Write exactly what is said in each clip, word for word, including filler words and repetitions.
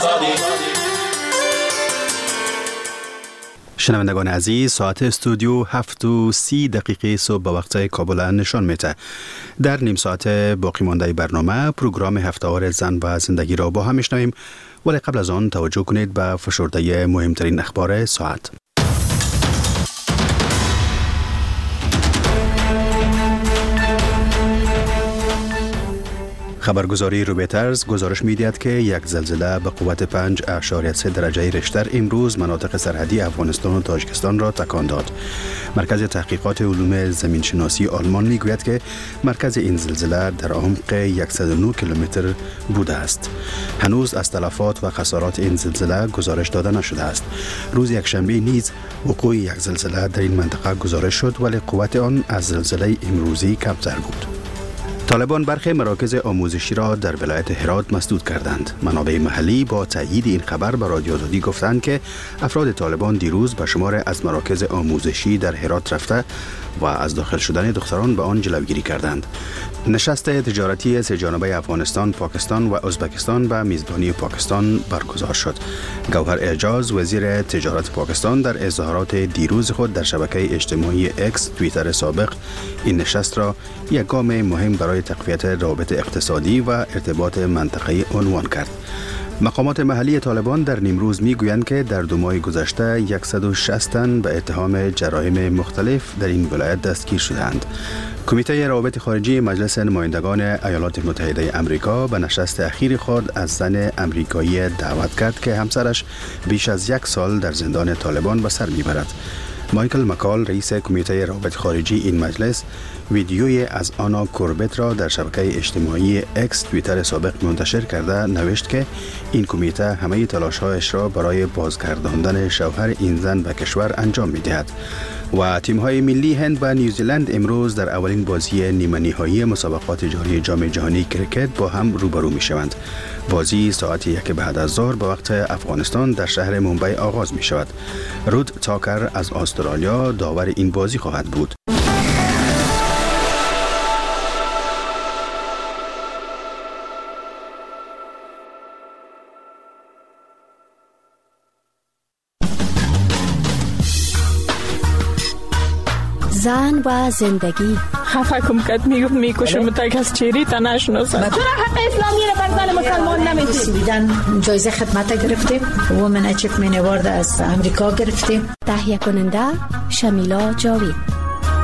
شنوندگان عزیز، ساعت استودیو هفت و سی دقیقه صبح به وقت کابل نشان میده. در نیم ساعت باقی مانده برنامه پروگرام هفته‌وار زن و زندگی را با هم میشنویم، ولی قبل از آن توجه کنید به فشرده مهمترین اخبار ساعت. خبرگزاری رویترز گزارش می‌دهد که یک زلزله به قوت پنج اعشاریه سه درجه ریشتر امروز مناطق سرحدی افغانستان و تاجیکستان را تکان داد. مرکز تحقیقات علوم زمینشناسی آلمان میگوید که مرکز این زلزله در عمق صد و نه کیلومتر بوده است. هنوز از تلفات و خسارات این زلزله گزارش داده نشده است. روز یکشنبه نیز وقوع یک زلزله در این منطقه گزارش شد، ولی قوت آن از زلزله امروزی کمتر بود. طالبان برخی مراکز آموزشی را در ولایت هرات مسدود کردند. منابع محلی با تایید این خبر به رادیو آزادی گفتند که افراد طالبان دیروز به شمار از مراکز آموزشی در هرات رفته و از داخل شدن دختران به آن جلوگیری کردند. نشست تجارتی سه جانبه افغانستان، پاکستان و ازبکستان به میزبانی پاکستان برگزار شد. گوهر اعجاز، وزیر تجارت پاکستان، در اظهارات دیروز خود در شبکه اجتماعی اکس توییتر سابق این نشست را یک گام مهم برای تقویت روابط اقتصادی و ارتباط منطقه‌ای عنوان کرد. مقامات محلی طالبان در نیمروز میگویند که در دو ماه گذشته صد و شصت تن به اتهام جرایم مختلف در این ولایت دستگیر شدند. کمیته روابط خارجی مجلس نمایندگان ایالات متحده آمریکا به نشست اخیر خود از زن آمریکایی دعوت کرد که همسرش بیش از یک سال در زندان طالبان به سر میبرد. مایکل مکال، رئیس کمیته روابط خارجی این مجلس، ویدیوی از آنا کوربت را در شبکه اجتماعی اکس توییتر سابق منتشر کرده نوشت که این کمیته همه تلاش‌هایش را برای بازگرداندن شوهر این زن به کشور انجام می‌دهد. و تیم‌های ملی هند و نیوزیلند امروز در اولین بازی نیمه نهایی مسابقات جاری جام جهانی کرکت با هم روبرو می‌شوند. بازی ساعت یک بعد از ظهر به وقت افغانستان در شهر مومبای آغاز می‌شود. رود تاکر از استرالیا داور این بازی خواهد بود. زن و زندگی. خفه کم کد میگفت میکشم تک از چیری تا نشناسم. چرا حق اسلامی را بر زن مسلمان نمیدید؟ سویدن جایزه خدمت گرفتیم، وومن اچیومنت اوارد از امریکا گرفتیم. تهیه کننده شمیلا جاوید.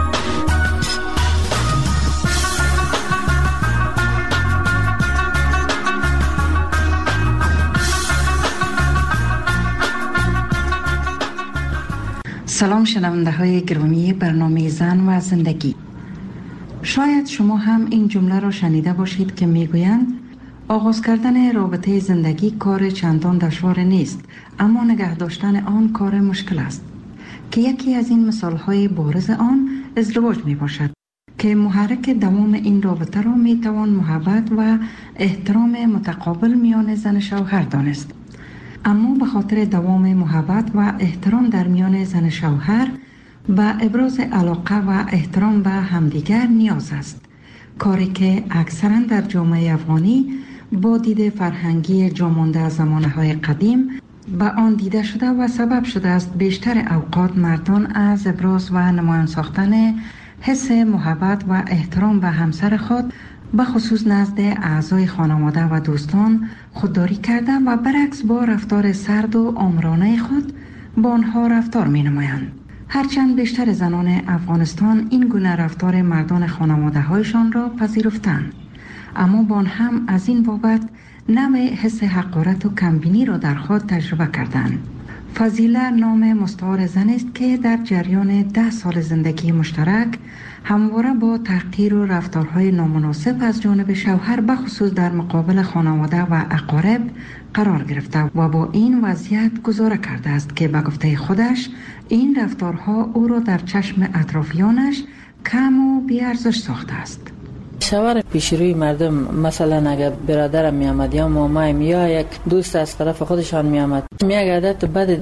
سلام شنونده های گرامی برنامه زن و زندگی. شاید شما هم این جمله را شنیده باشید که میگویند آغاز کردن رابطه زندگی کار چندان دشوار نیست، اما نگه داشتن آن کار مشکل است، که یکی از این مثال های بارز آن ازدواج می باشد که محرک دوام این رابطه را می توان محبت و احترام متقابل میان زن شوهر دانست. اما به خاطر دوام محبت و احترام در میان زن شوهر به ابراز علاقه و احترام به همدیگر نیاز است، کاری که اکثرا در جامعه افغانی با دید فرهنگی جامانده از زمانه‌های قدیم به آن دیده شده و سبب شده است بیشتر اوقات مردان از ابراز و نمایان ساختن حس محبت و احترام به همسر خود به خصوص نزد اعضای خانواده و دوستان خودداری کرده و برعکس با رفتار سرد و آمرانه خود با آنها رفتار می نمایند. هرچند بیشتر زنان افغانستان این گونه رفتار مردان خانواده هایشان را پذیرفتند، اما با آن هم از این بابت نوع حس حقارت و کمبینی را در خود تجربه کردند. فضیله نام مستعار زن است که در جریان ده سال زندگی مشترک همواره با تحقیر و رفتارهای نامناسب از جانب شوهر به خصوص در مقابل خانواده و اقارب قرار گرفته و با این وضعیت گذاره کرده است که به گفته خودش این رفتارها او را در چشم اطرافیانش کم و بی‌ارزش ساخته است. شوهر پیش روی مردم، مثلا اگر برادرم می آمد یا مامایم یا یک دوست از طرف خودشان می آمد، می یک عادت بدی داشت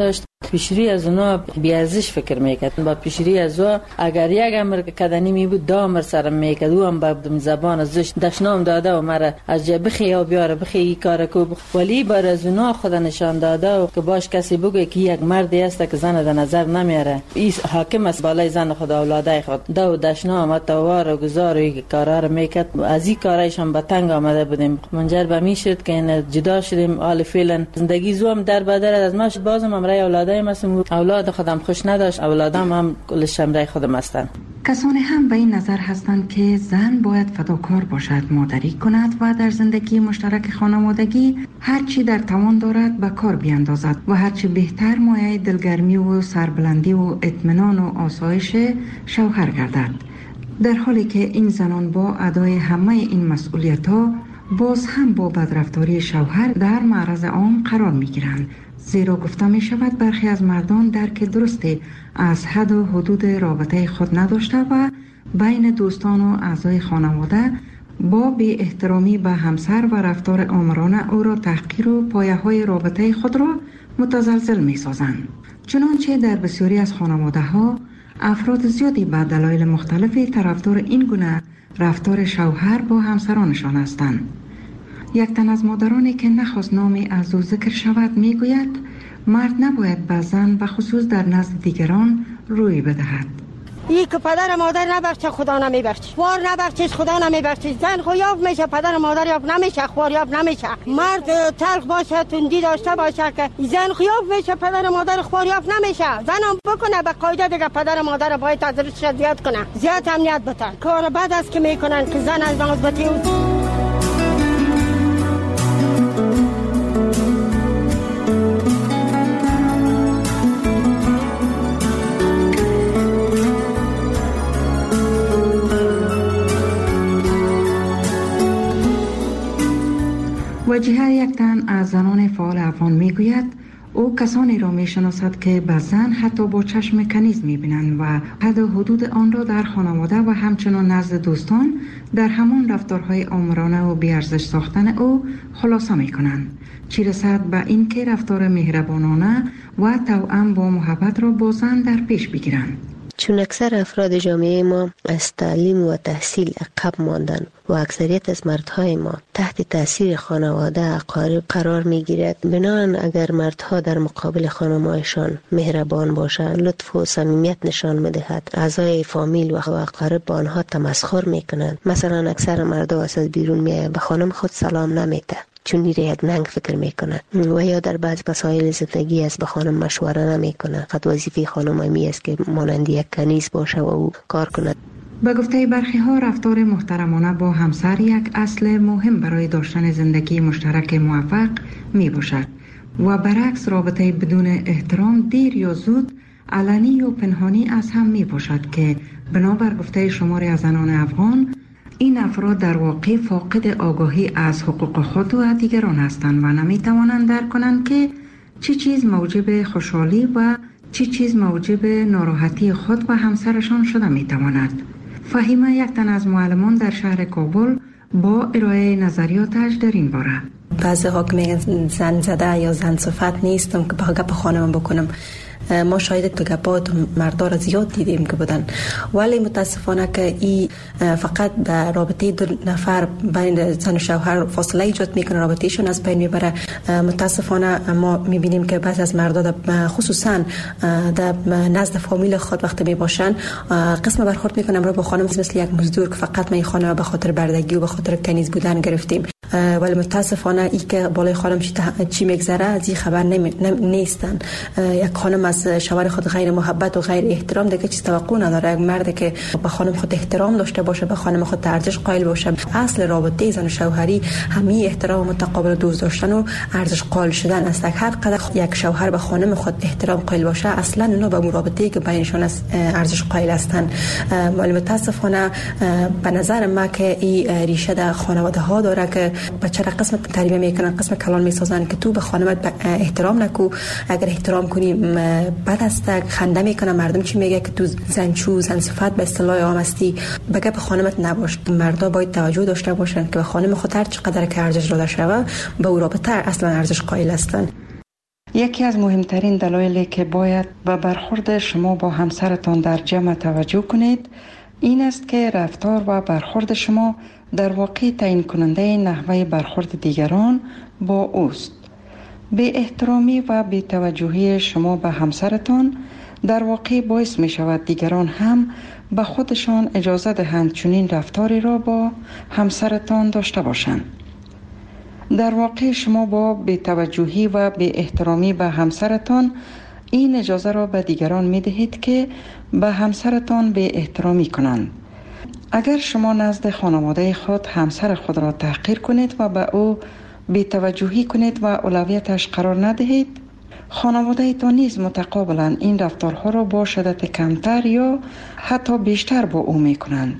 پیشری از اونا بیارزش فکر میکرد. با پیشری از او اگر یک امر کدنی می بود دو امر سر میکرد و هم با زبان ازش دشنام داده و مرا از جا بخی یا بیاره بخی ای کار کو، ولی بر از اونا خود نشان داده و که باش کسی بگه که یک مردی است که زن در نظر نمیاره، این حاکم است بالای زن خود اولادای خود. دو دشنام توار و گزار و کارا رو میکرد. از این کارایش هم به تنگ آمده بودیم، منجر به می شد که این جدا شدیم. حال فعلا زندگی زوم در بدر از ماش بازم امرای اولادای مسم اولاد خودم خوش نداشت، اولادم هم کلش امرای خودم هستند. کسانی هم به این نظر هستند که زن باید فداکار باشد، مادری کند و در زندگی مشترک خانوادگی هرچی در توان دارد به کار بیاندازد و هرچی بهتر مایه دلگرمی و سربلندی و اطمینان و آسایش شوهر گردد. در حالی که این زنان با ادای همه این مسئولیت‌ها باز هم با بدرفتاری شوهر در معرض عام قرار می‌گیرند، زیرا گفته می شود برخی از مردان درک درستی از حد و حدود رابطه خود نداشته و بین دوستان و اعضای خانواده با بی احترامی به همسر و رفتار آمرانه او را تحقیر و پایه های رابطه خود را متزلزل می سازند. چنانچه در بسیاری از خانواده ها افراد زیادی به دلایل مختلفی طرفدار این گونه رفتار شوهر با همسرانشان هستند. یک تن از مادرانی که نخواست نامی از او ذکر شود می گوید مرد نباید به زن و خصوص در نزد دیگران روی بدهد. این که پدر مادر نبخشه خدا نمیبخشه، خوار نبخشه خدا نمیبخشه. زن خو یاب میشه، پدر مادر یاب نمیشه، خوار یاب نمیشه. مرد تلخ باشه، تندی داشته باشه که زن خو یاب میشه، پدر مادر خوار یاب نمیشه. زن هم بکنه به قاعده دیگه پدر مادر باید ازش زیاد کنه، زیاد امنیت بده. کار بد است که میکنن که زن از نازبتی وجیه یک تن از زنان فعال افغان می گوید او کسانی را می شناسد که به زن حتی با چشم کنیز می بینند و حد و حدود آن را در خانواده و همچنان نزد دوستان در همان رفتارهای آمرانه و بیارزش ساختن او خلاصه می کنند، چی رسد به این که رفتار مهربانانه و توأم با محبت را با زن در پیش بگیرند. چون اکثر افراد جامعه ما از تعلیم و تحصیل عقب ماندن و اکثریت از مردهای ما تحت تاثیر خانواده اقارب قرار می گیرد، بنابراین اگر مردها در مقابل خانمایشان مهربان باشند، لطف و صمیمیت نشان می‌دهد، اعضای فامیل و اقارب با آنها تمسخر میکنند. مثلا اکثر مردها از بیرون میآیند به خانم خود سلام نمیده، چون میره یک ننگ فکر میکنه، و یا در بعض مسائل زندگی از به خانم مشوره نمیکنه. فقط وظیفه خانم می است که مانند یک کنیز باشه و او کار کند. به گفته برخی ها رفتار محترمانه با همسر یک اصل مهم برای داشتن زندگی مشترک موفق می باشد و برعکس رابطه بدون احترام دیر یا زود علنی و پنهانی از هم می باشد که بنابر گفته شماری از زنان افغان این افراد در واقع فاقد آگاهی از حقوق خود و دیگران هستند و نمی توانند درک کنند که چه چیز موجب خوشحالی و چه چیز موجب ناراحتی خود و همسرشان شده می تواند. فهیمه یک تن از معلمان در شهر کابل با ارائه نظریاتش در این باره. بعضی ها که میگن زن زده یا زن صفت نیستم که با گپ خانم بکنم. ما شاید تو گپات مردار را زیاد دیدیم که بودن، ولی متاسفانه که این فقط به رابطه دو نفر بین زن و شوهر فاصله ایجاد میکنه، رابطهشون از بین میبره. متاسفانه ما میبینیم که بعضی از مردا خصوصا در نزد فامیل خود وقتی میباشن قسم برخورد میکنن رو با خانم مثل یک مزدور که فقط ما این خانم به خاطر بردگی و به خاطر کنیز بودن گرفتیم. ولی متاسفانه ای که بالای خانم چی, چی میگذره از این خبر نمی... نیستن. یک خانم از شوهر خود غیر محبت و غیر احترام دیگه چیز توقع نداره. یک مرد که به خانم خود احترام داشته باشه، به خانم خود ارزش قائل باشه. اصل رابطه زن و شوهری همین احترام متقابل دوست داشتن و ارزش قائل شدن است. هر قدر یک شوهر به خانم خود احترام قائل باشه، اصلا اونا به رابطه‌ای که بینشون است ارزش قائل هستند. ولی متاسفانه به نظر من که این ریشه در خانواده ها داره که بچه را قسم تربیت میکنن، قسم کلان میسازن که تو به خانمت احترام نکو، اگر احترام کنی بد است. خنده میکنه مردم چی میگه که تو زنچو زن صفت به اصطلاح عام هستی، بگه به خانمت نباش. مردا باید توجه داشته باشن که به خانم خود هر چقدر که ارزش داده شوه به او رابطه اصلا ارزش قائل هستن. یکی از مهمترین دلایلی که باید به برخورد شما با همسرتان در جمع توجه کنید این است که رفتار و برخورد شما در واقع تعیین کننده نحوه برخورد دیگران با اوست. به احترامی و به توجهی شما به همسرتان در واقع باعث می شود دیگران هم به خودشان اجازه دهند چنین رفتاری را با همسرتان داشته باشند. در واقع شما با به توجهی و به احترامی به همسرتان این اجازه را به دیگران می دهید که به همسرتان به احترامی کنند. اگر شما نزد خانواده خود همسر خود را تحقیر کنید و به او بی توجهی کنید و اولویتش قرار ندهید، خانواده تان نیز متقابلا این رفتارها را با شدت کمتر یا حتی بیشتر با او می کنند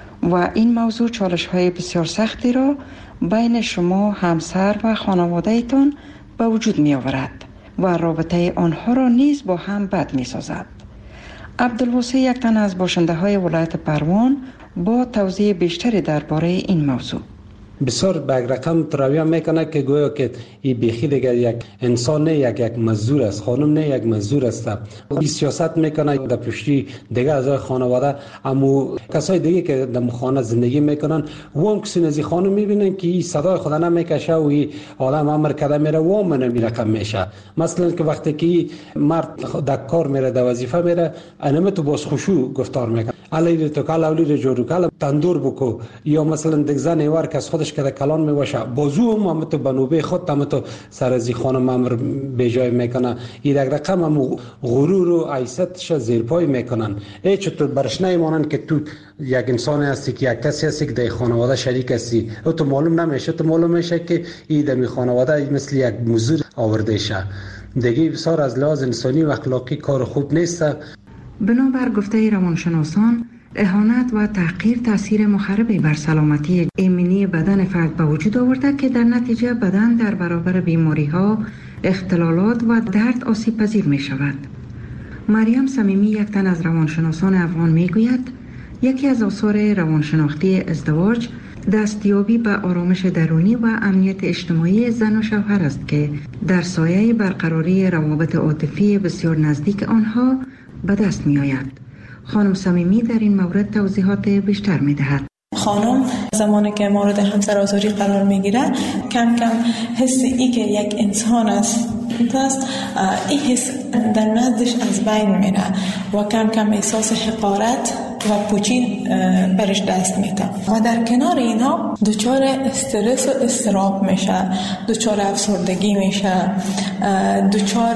و این موضوع چالش های بسیار سختی را بین شما همسر و خانواده تان به وجود می آورد و رابطه آنها را نیز با هم بد می سازد. عبدالواسع یک تن از باشنده های ولایت پروان با توضیح بیشتری درباره این موضوع. بسیار به یک رقم ترویه میکنه که گویا که این بیخی دیگر یک انسان نه، یک یک مزدور است، خانم نه یک مزدور است. این سیاست میکنه در پشتی دیگر از خانواده، اما کسای دیگه که در خانه زندگی میکنن و هم کسی نزی خانم میبینن که این صدای خدا نمیکشه و این آدم امر کرده میره و هم نمی رقم میشه. مثلا که وقتی که مرد در کار میره، در وظیفه میره، انمه تو باز خوشو گفتار میکنه، علی تو کال اولی رو جورو کال تندور بکو، یا مثلا دیگه زن ایوار که از خودش که کلان میباشه بازو هم هم تو بنوبه خود هم تو سر از خانم امر به جای میکنه. این یک رقم هم غرور و عیستش زیر پای میکنن. ای چطور برش نمیمانن که تو یک انسان هستی، که یک کسی هستی که در خانواده شریک هستی، او تو معلوم نمیشه، تو معلوم میشه که این در خانواده مثل یک مزدور آورده شه. دیگه بسیار از لحاظ انسانی و اخلاقی کار خوب نیست. بنابر گفته روانشناسان، اهانت و تحقیر تاثیر مخربی بر سلامتی ایمنی بدن فرد به وجود آورده که در نتیجه بدن در برابر بیماری‌ها، اختلالات و درد آسیب پذیر می شود. مریم صمیمی یک تن از روانشناسان افغان می گوید یکی از آثار روانشناختی ازدواج دستیابی به آرامش درونی و امنیت اجتماعی زن و شوهر است که در سایه برقراری روابط عاطفی بسیار نزدیک آنها به دست می آید. خانم صمیمی در این مورد توضیحات بیشتر می دهد. خانم زمانی که مورد همسرآزاری قرار می گیره کم کم حس ای که یک انسان است است این حس در نزدش از بین میره و کم کم احساس حقارت و پوچین برش دست میده و در کنار اینا دچار استرس و اضطراب میشه، دچار افسردگی میشه، دچار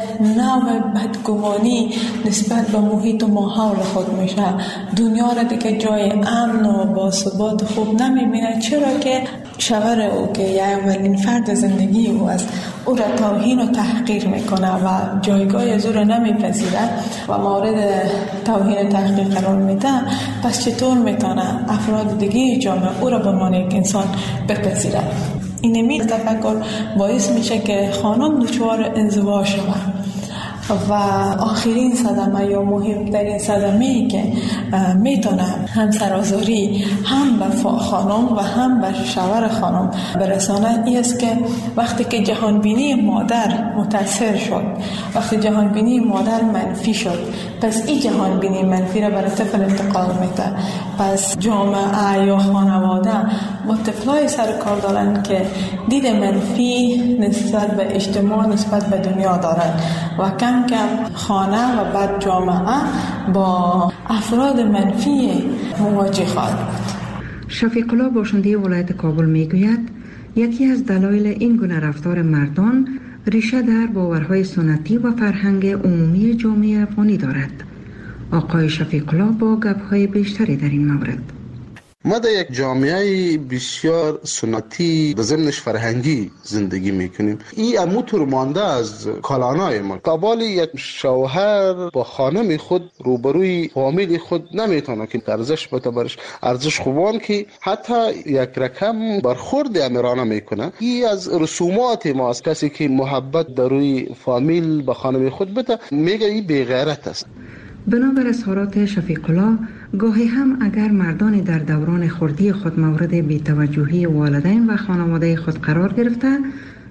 نوع بدگمانی نسبت به محیط و ماحول خود میشه. دنیا را دیگه جای امن و باثبات خوب نمیبینه، چرا که شوهر او که یه اولین فرد زندگی او است او را توهین و تحقیر میکنه و جایگاه از او را نمیپذیره و مورد توهین و تحقیر قرار میده. پس چطور میتونه افراد دیگه جامعه او را به عنوان یک انسان بپذیره؟ این می تفکر باعث میشه که خانم دچار انزوا شود و آخرین صدمه یا مهمترین صدمه ای که میتونه همسرآزاری هم به خانم و هم به شوهر خانم برسانه ای است که وقتی که جهانبینی مادر متاثر شد، وقتی جهانبینی مادر منفی شد، پس این جهانبینی منفی را برای طفل انتقال میده. پس جامعه یا خانواده با طفلای سر کار دارن که دید منفی نسبت به اجتماع، نسبت به دنیا دارن و کم کم خانه و بعد جامعه با افراد منفی مواجه خواهد بود. شفیق الله باشنده ولایت کابل میگوید یکی از دلایل این گونه رفتار مردان ریشه در باورهای سنتی و فرهنگ عمومی جامعه افغانی دارد. آقای شفیق الله با گپ‌های بیشتری در این مورد. ما در یک جامعه بسیار سنتی و ضمنش فرهنگی زندگی میکنیم. این اموتور مانده از کلانای ما. قبال یک شوهر با خانم خود روبروی فامیل خود نمیتونه که ارزش بده برش، ارزش خوبان که حتی یک رقم برخورد امیرانه میکنه. این از رسومات ما است. کسی که محبت در روی فامیل با خانم خود بده میگه این بی‌غیرت است. بنابر اظهارات شفیق الله، گاهی هم اگر مردان در دوران خردی خود مورد بی‌توجهی والدین و خانواده خود قرار گرفته،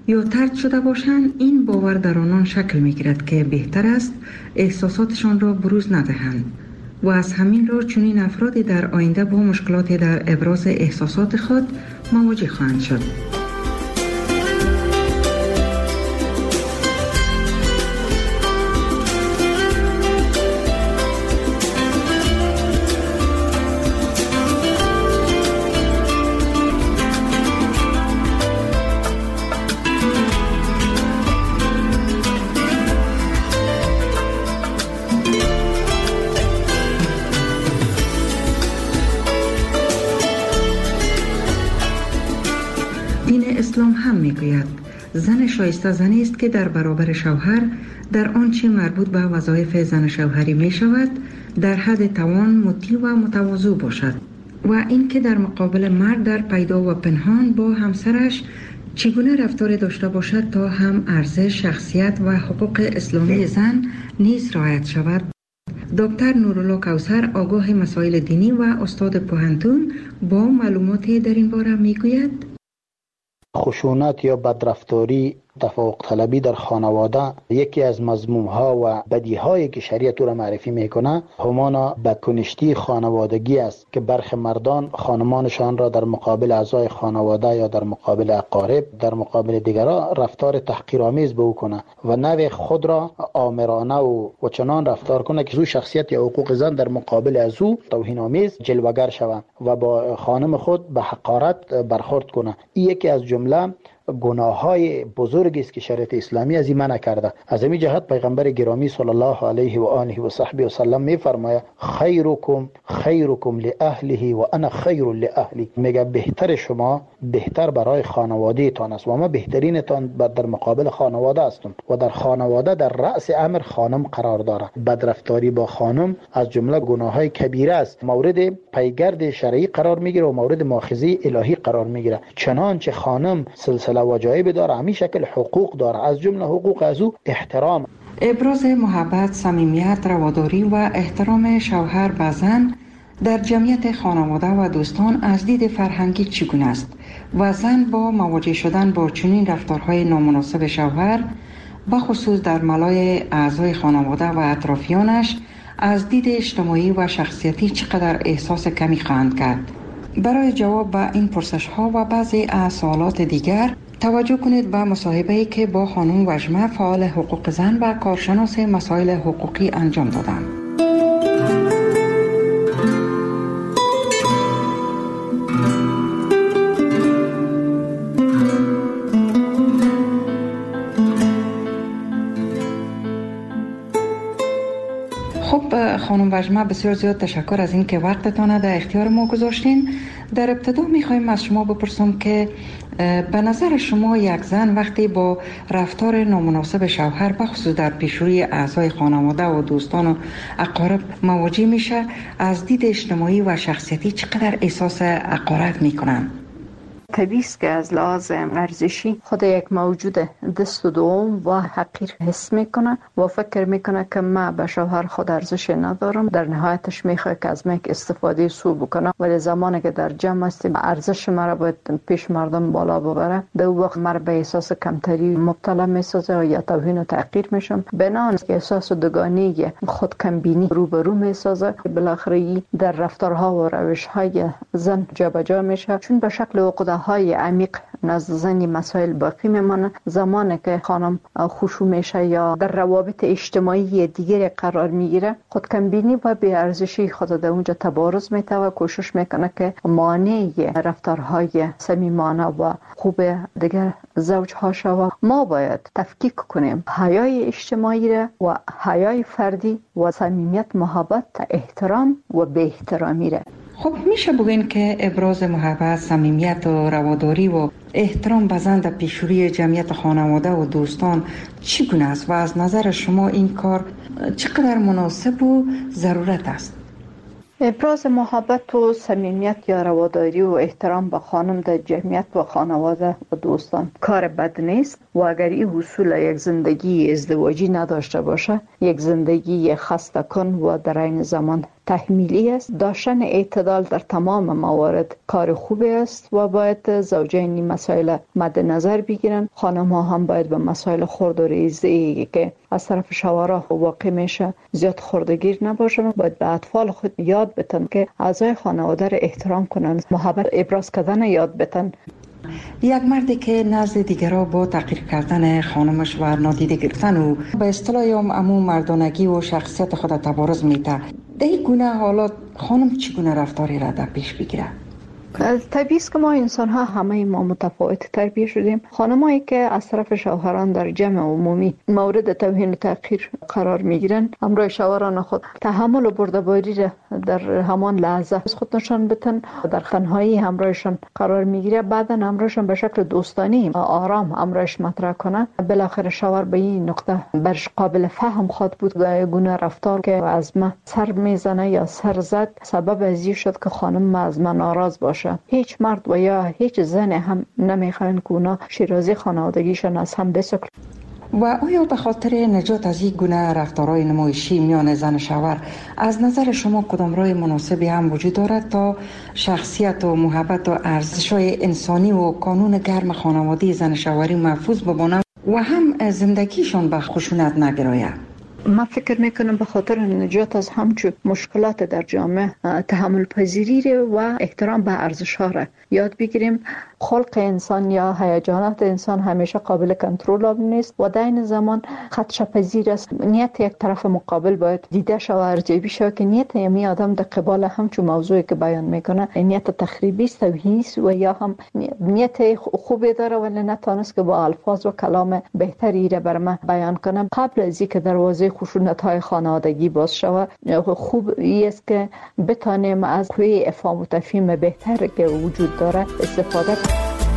یا طرد شده باشند، این باور در آنان شکل می گیرد که بهتر است احساساتشان را بروز ندهند و از همین رو چنین افرادی در آینده با مشکلاتی در ابراز احساسات خود مواجه خواهند شد. اسلام هم میگوید زن شایسته زنی است که در برابر شوهر در آنچه مربوط به وظایف زن شوهری می شود در حد توان مطیع و متواضع باشد و این که در مقابل مرد در پیدا و پنهان با همسرش چگونه رفتار داشته باشد تا هم ارزش، شخصیت و حقوق اسلامی زن نیز رعایت شود. دکتر نورالله کوثر آگاه مسائل دینی و استاد پوهنتون با معلوماتی در این باره میگوید خشونت یا بدرفتاری، تفوق طلبی در خانواده یکی از مذموم ها و بدی هایی که شریعت را معرفی میکنه همانا بدکنشتی خانوادگی است که برخی مردان خانمانشان را در مقابل اعضای خانواده یا در مقابل اقارب در مقابل دیگران رفتار تحقیرآمیز به او کنه و نوع خود را آمرانه و, و چنان رفتار کنه که زو شخصیت یا حقوق زن در مقابل از او توهین آمیز جلوگر شود و با خانم خود به حقارت برخورد کنه. این یکی از جمله گناه های بزرگی است که شریعت اسلامی از این منع کرده. از این جهت پیغمبر گرامی صلی الله علیه و آله و صحبه و سلم میفرماید خیرکم خیرکم لاهله و انا خیر لاهلی، میگه بهتر شما بهتر برای خانواده تان است و ما بهترین تان در مقابل خانواده هستم و در خانواده در رأس امر خانم قرار داره. بدرفتاری با خانم از جمله گناه های کبیره است، مورد پیگرد شرعی قرار میگیره و مورد مؤاخذه الهی قرار میگیره. چنانچه خانم سلسله واجایب داره، همین شکل حقوق داره، از جمله حقوق از او احترام. ابراز محبت، صمیمیت، رواداری و احترام شوهر به زن در جمعیت خانواده و دوستان از دید فرهنگی چگونه است و زن با مواجه شدن با چنین رفتارهای نامناسب شوهر بخصوص در ملای اعضای خانواده و اطرافیانش از دید اجتماعی و شخصیتی چقدر احساس کمی خواهند کرد؟ برای جواب به این پرسش ها و بعضی از سوالات دیگر توجه کنید به مصاحبه‌ای که با خانم وژمه فعال حقوق زن و کارشناس مسائل حقوقی انجام دادم. خب خانم وژمه، بسیار زیاد تشکر از این که وقتتان در اختیار ما گذاشتین. در ابتدا میخوایم از شما بپرسم که به نظر شما یک زن وقتی با رفتار نامناسب شوهر بخصوص در پیشروی اعضای خانواده و دوستان و اقارب مواجه میشه، از دید اجتماعی و شخصیتی چقدر احساس حقارت میکنن؟ طبیعی است که از لحاظ ارزشی خود یک موجود دست و دوم و حقیر حس میکنه و فکر میکنه که من به شوهر خود ارزش ندارم. در نهایتش میخواد که از من استفاده سو بکنه، ولی زمانی که در جمع هستیم ارزش مرا باید پیش مردم بالا ببره، در وقت مرا به احساس کمتری مبتلا میسازه و یا توهین و تحقیر میشم. بنان که احساس دوگانگی خود کمبینی روبرو میسازه، بالاخره در رفتارها و روشهای زن جابجا میشه، چون به شکل عقده های عمیق نزد زنی مسائل باقی میمانه. زمانی که خانم خشوع میشه یا در روابط اجتماعی دیگری قرار میگیره، خود کمبینی و بی ارزشی خود در اونجا تبارز میته و کوشش میکنه که مانع رفتارهای صمیمانه و خوب دیگر زوجها شود. ما باید تفکیک کنیم حیای اجتماعی را و حیای فردی و صمیمیت، محبت، احترام و بی احترامی را. خب میشه بگین که ابراز محبت، صمیمیت و رواداری و احترام به زن در پیشروی جمعیت خانواده و دوستان چگونه است و از نظر شما این کار چقدر مناسب و ضرورت است؟ ابراز محبت و صمیمیت یا رواداری و احترام به خانم در جمعیت و خانواده و دوستان کار بد نیست و اگر این حصول یک زندگی ازدواجی نداشته باشه، یک زندگی خسته کن و در این زمان تحمیلی است. داشتن اعتدال در تمام موارد کار خوبی است و باید زوجین این مسائل مد نظر بگیرن. خانم ها هم باید به مسائل خرد و ریزی که از طرف شوهرها واقع میشه زیاد خردگیر نباشن. باید به اطفال خود یاد بدن که اعضای خانواده را احترام کنن، محبت ابراز کردن یاد بدن. یک مردی که نزد دیگران با تحقیر کردن خانمش و نادیده گرفتن و به اصطلاح امو مردانگی و شخصیت خود تبارز میده، در این گونه حالات خانم چگونه رفتاری را در پیش بگیره؟ طبیعی است که ما انسان ها همه ما متفاوت تربیت شدیم. خانمایی که از طرف شوهران در جمع عمومی مورد توهین و تحقیر قرار میگیرن، همراه شوهران خود تحمل و بردباری را در همان لحظه از خود نشان بدن، در تنهایی همراهشان قرار میگیره، بعدا همراهشان به شکل دوستانه آرام همراهش مطرح کنه. بالاخره شوهر به این نقطه برش قابل فهم خواهد بود گونه رفتار که از ما سر میزنه یا سر زد سبب ازی شد که خانم از من ناراض باشه. هیچ مرد و یا هیچ زن هم نمیخواین که اونا شیرازی خانوادگیشون از هم بسکل. و آیا به خاطر نجات از این گونه رفتارهای نمایشی میان زن شوهر از نظر شما کدام راه مناسبی هم وجود دارد تا شخصیت و محبت و ارزش‌های انسانی و قانون گرم خانوادگی زن شوهری محفوظ بماند و هم زندگیشان به خشونت نگراید؟ من فکر میکنم به خاطر نجات از همچون مشکلات در جامعه تحمل پذیری و احترام به ارزش ها را یاد بگیریم. خلق انسان یا هیجانات انسان همیشه قابل کنترل نیست و در این زمان خدشه پذیر است. نیت یک طرف مقابل باید دیده شود و ارزیابی شود که نیت یمی آدم در قبال همچون موضوعی که بیان میکنه نیت تخریبی است، توهینی است و یا هم نیت خوبی داره ولی نتونست که با الفاظ و کلام بهتری را بر ما بیان کنه. قبل از اینکه دروازه خشونت های خانوادگی باز شود، خوب است که بتانیم از قوه افهام و تفهیم بهتر که وجود داره استفاده کنیم.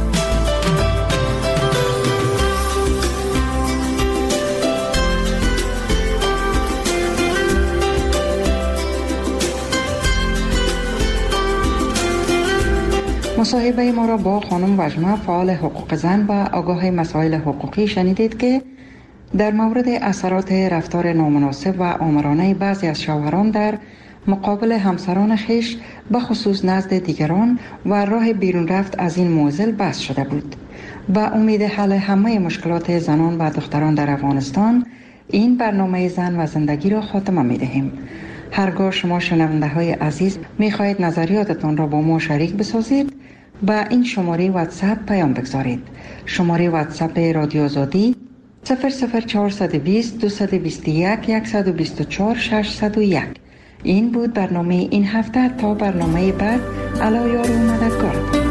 مصاحبه ما را با خانم وجمه فعال حقوق زن و آگاه مسائل حقوقی شنیدید که در مورد اثرات رفتار نامناسب و آمرانه بعضی از شوهران در مقابل همسران خیش به خصوص نزد دیگران و راه بیرون رفت از این معضل بحث شده بود. با امید حل همه مشکلات زنان و دختران در افغانستان این برنامه زن و زندگی را خاتمه می دهیم. هرگاه شما شنونده های عزیز می خواهید نظریاتتان را با ما شریک بسازید با این شماره واتساپ پیام بگذارید. شماره واتساپ رادیو آزادی صفر صفر چهارصد و بیست دویست و بیست و یک صد و بیست و چهار ششصد و یک. این بود برنامه این هفته. تا برنامه بعد، علا یار و مددگار.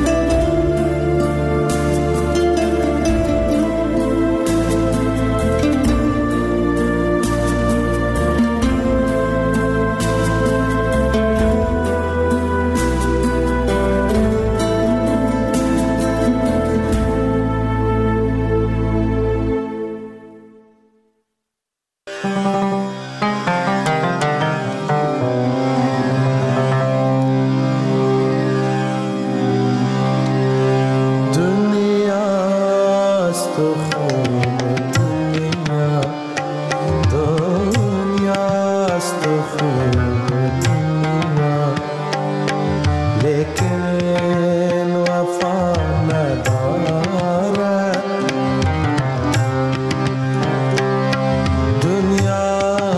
दुनिया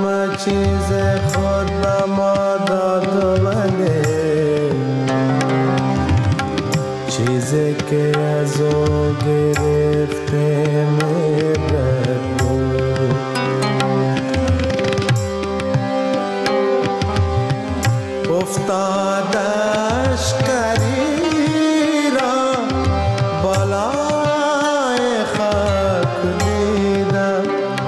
همه چیز خود به ما داد ولی چیزی که از او گرفته میبرد افتادش کری را بالای خاک دیدم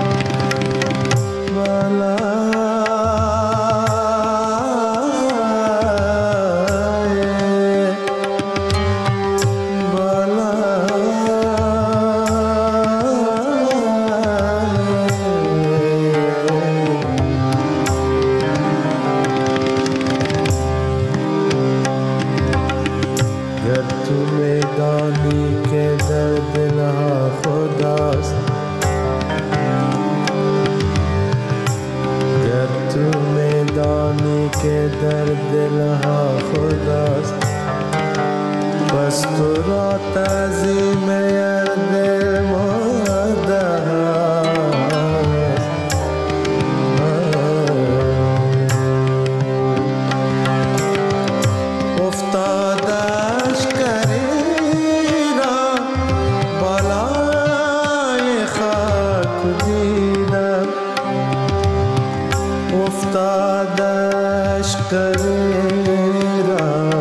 که در دلها خداست پس تو را تعظیم یار دل مرده افتادش کری را بالای خاک دیدم افتادش کری را